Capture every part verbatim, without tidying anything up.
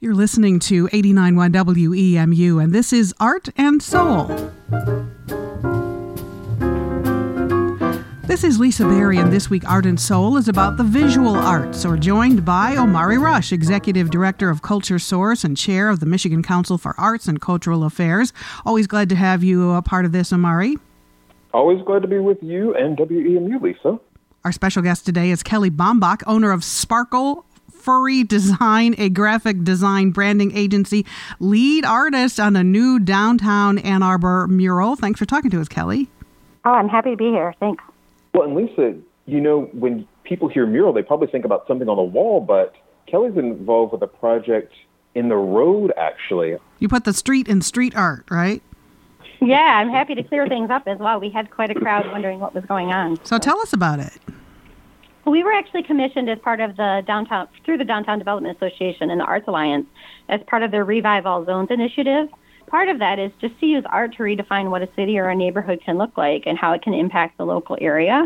You're listening to eighty-nine point one W E M U, and this is Art and Soul. This is Lisa Berry, and this week Art and Soul is about the visual arts. We're joined by Omari Rush, Executive Director of Culture Source and Chair of the Michigan Council for Arts and Cultural Affairs. Always glad to have you a part of this, Omari. Always glad to be with you and W E M U, Lisa. Our special guest today is Kelly Bombach, owner of Sparkle Furry Design, a graphic design branding agency, lead artist on a new downtown Ann Arbor mural. Thanks for talking to us, Kelly. Oh, I'm happy to be here. Thanks. Well, and Lisa, you know, when people hear mural, they probably think about something on the wall, but Kelly's involved with a project in the road, actually. You put the street in street art, right? Yeah, I'm happy to clear things up as well. We had quite a crowd wondering what was going on. So tell us about it. We were actually commissioned as part of the downtown, through the Downtown Development Association and the Arts Alliance, as part of their Revive All Zones initiative. Part of that is just to use art to redefine what a city or a neighborhood can look like and how it can impact the local area.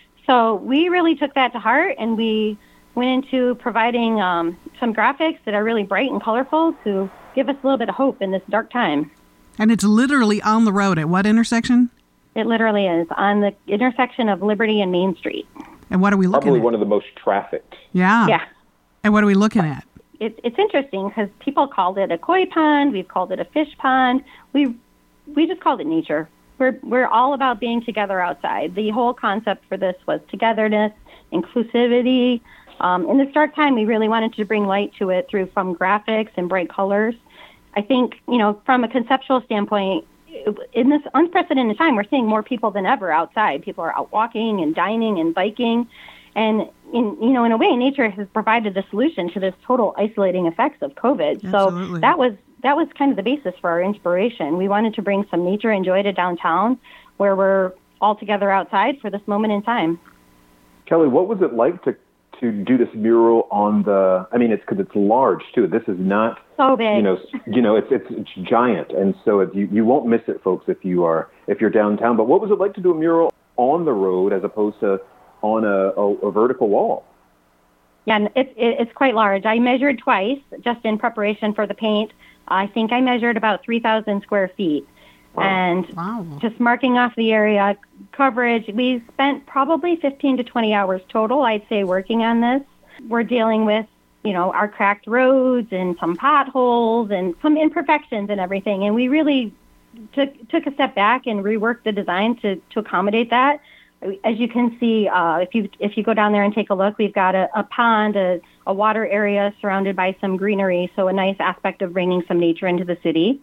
So we really took that to heart, and we went into providing um, some graphics that are really bright and colorful to give us a little bit of hope in this dark time. And it's literally on the road. At what intersection? It literally is on the intersection of Liberty and Main Street. And what are we looking Probably at? one of the most trafficked. Yeah. Yeah. And what are we looking at? It, it's interesting because people called it a koi pond. We've called it a fish pond. We we just called it nature. We're we're all about being together outside. The whole concept for this was togetherness, inclusivity. Um, in this dark time, we really wanted to bring light to it through from graphics and bright colors. I think, you know, from a conceptual standpoint, in this unprecedented time, we're seeing more people than ever outside. People are out walking and dining and biking. And, in, you know, in a way, nature has provided the solution to this total isolating effects of COVID. Absolutely. So that was that was kind of the basis for our inspiration. We wanted to bring some nature and joy to downtown where we're all together outside for this moment in time. Kelly, what was it like to, to do this mural on the, I mean, it's because it's large, too. This is not, so big. you know, you know, it's it's, it's giant. And so it, you, you won't miss it, folks, if, you are, if you're downtown. But what was it like to do a mural on the road as opposed to on a, a, a vertical wall? Yeah, it's it, it's quite large. I measured twice just in preparation for the paint. I think I measured about three thousand square feet. Wow. And Wow. just marking off the area coverage, we spent probably fifteen to twenty hours total, I'd say, working on this. We're dealing with, you know, our cracked roads and some potholes and some imperfections and everything. And we really took took a step back and reworked the design to, to accommodate that. As you can see, uh, if you if you go down there and take a look, we've got a, a pond, a, a water area surrounded by some greenery, so a nice aspect of bringing some nature into the city.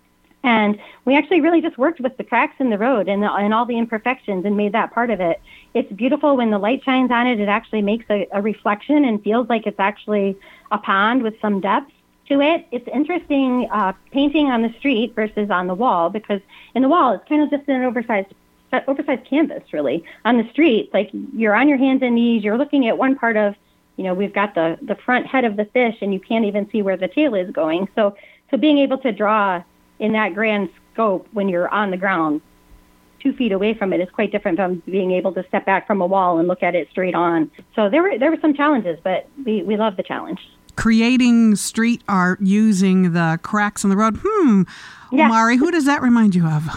And we actually really just worked with the cracks in the road and, the, and all the imperfections and made that part of it. It's beautiful when the light shines on it. It actually makes a, a reflection and feels like it's actually a pond with some depth to it. It's interesting uh, painting on the street versus on the wall, because in the wall, it's kind of just an oversized oversized canvas, really. On the street, like, you're on your hands and knees, you're looking at one part of, you know, we've got the, the front head of the fish, and you can't even see where the tail is going. So, so being able to draw in that grand scope when you're on the ground two feet away from it is quite different from being able to step back from a wall and look at it straight on. So there were there were some challenges, but we, we love the challenge. Creating street art using the cracks in the road. Hmm. Yeah. Omari, who does that remind you of?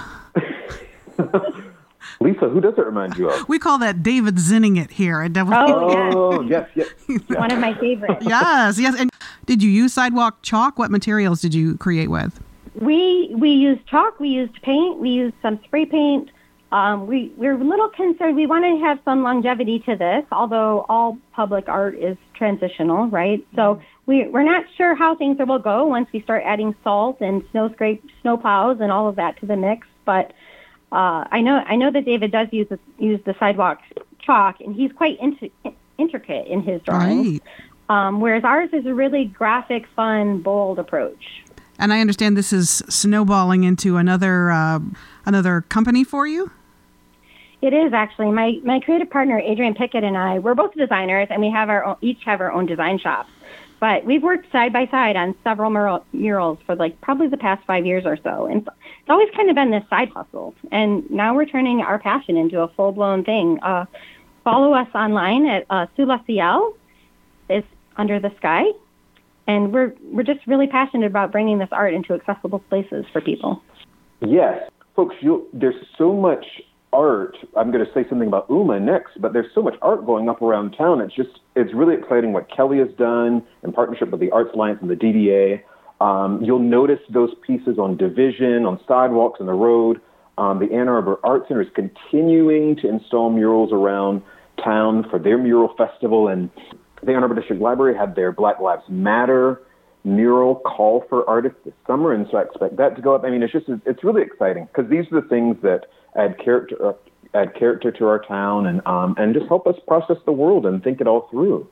Lisa, who does it remind you of? We call that David Zinning it here at W. Oh, yes, yes, yes. One of my favorites. Yes, yes. And did you use sidewalk chalk? What materials did you create with? We we used chalk, we used paint, we used some spray paint. Um, we, we're a little concerned. We want to have some longevity to this, although all public art is transitional, right? So we, we're not sure how things will go once we start adding salt and snow scrape, snow plows and all of that to the mix. But uh, I know I know that David does use the, use the sidewalk chalk, and he's quite int- intricate in his drawings. Right. Um, whereas ours is a really graphic, fun, bold approach. And I understand this is snowballing into another uh, another company for you? It is, actually. My my creative partner, Adrian Pickett, and I, we're both designers, and we have our own, each have our own design shops. But we've worked side by side on several mural, murals for like probably the past five years or so. And it's always kind of been this side hustle. And now we're turning our passion into a full-blown thing. Uh, follow us online at uh, Sous La Ciel, is Under the Sky. And we're we're just really passionate about bringing this art into accessible places for people. Yes. Folks, you, there's so much art. I'm going to say something about U M A next, but there's so much art going up around town. It's just, it's really exciting what Kelly has done in partnership with the Arts Alliance and the D D A. Um, you'll notice those pieces on Division, on sidewalks, on the road. Um, the Ann Arbor Art Center is continuing to install murals around town for their mural festival, and the Ann Arbor District Library had their Black Lives Matter mural call for artists this summer, and so I expect that to go up. I mean, it's just, it's really exciting because these are the things that add character, uh, add character to our town, and um, and just help us process the world and think it all through.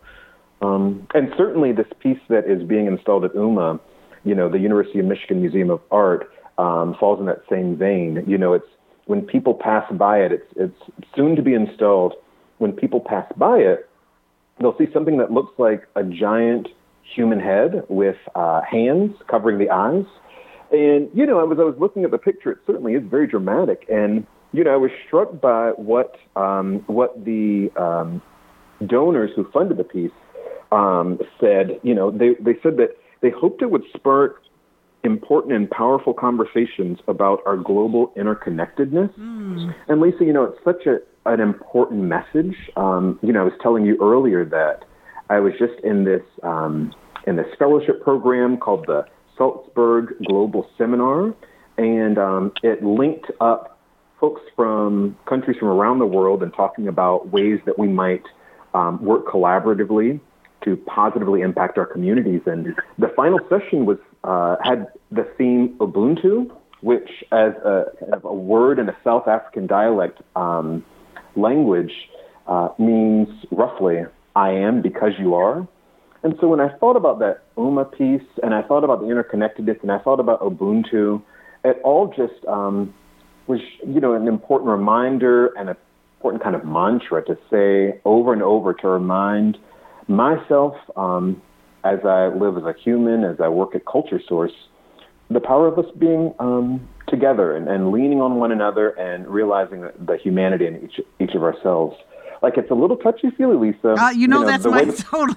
Um, and certainly, this piece that is being installed at U M A, you know, the University of Michigan Museum of Art, um, falls in that same vein. You know, it's when people pass by it, it's it's soon to be installed. When people pass by it, they'll see something that looks like a giant human head with uh, hands covering the eyes. And, you know, as I was looking at the picture, it certainly is very dramatic. And, you know, I was struck by what um, what the um, donors who funded the piece um, said. You know, they, they said that they hoped it would spark important and powerful conversations about our global interconnectedness. Mm. And Lisa, you know, it's such a an important message. Um, you know, I was telling you earlier that I was just in this um, in this fellowship program called the Salzburg Global Seminar, and um, it linked up folks from countries from around the world and talking about ways that we might um, work collaboratively to positively impact our communities. And the final session was uh, had the theme Ubuntu, which as a, a word in a South African dialect um, language uh, means roughly, I am because you are. And so when I thought about that U M A piece, and I thought about the interconnectedness, and I thought about Ubuntu, it all just um, was, you know, an important reminder and an important kind of mantra to say over and over, to remind myself um, as I live as a human, as I work at Culture Source, the power of us being um, together and, and leaning on one another and realizing the, the humanity in each each of ourselves. Like, it's a little touchy-feely, Lisa. Uh, you know, you know that's my that, total.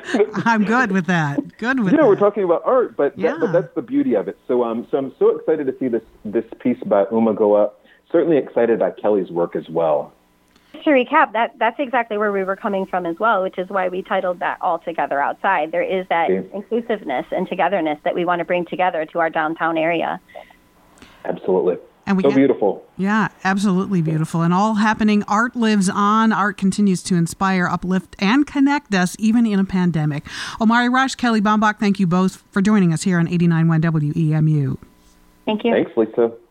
I'm good with that. Good with you know, that. We're talking about art, but, yeah. that, but that's the beauty of it. So, um, so I'm so excited to see this this piece by U M A go up. Certainly excited by Kelly's work as well. To recap, that that's exactly where we were coming from as well, which is why we titled that All Together Outside. There is that okay. inclusiveness and togetherness that we want to bring together to our downtown area. Absolutely. And we so get, beautiful. Yeah, absolutely beautiful. And all happening. Art lives on. Art continues to inspire, uplift, and connect us, even in a pandemic. Omari Rush, Kelly Baumbach, thank you both for joining us here on eighty-nine point one W E M U. Thank you. Thanks, Lisa.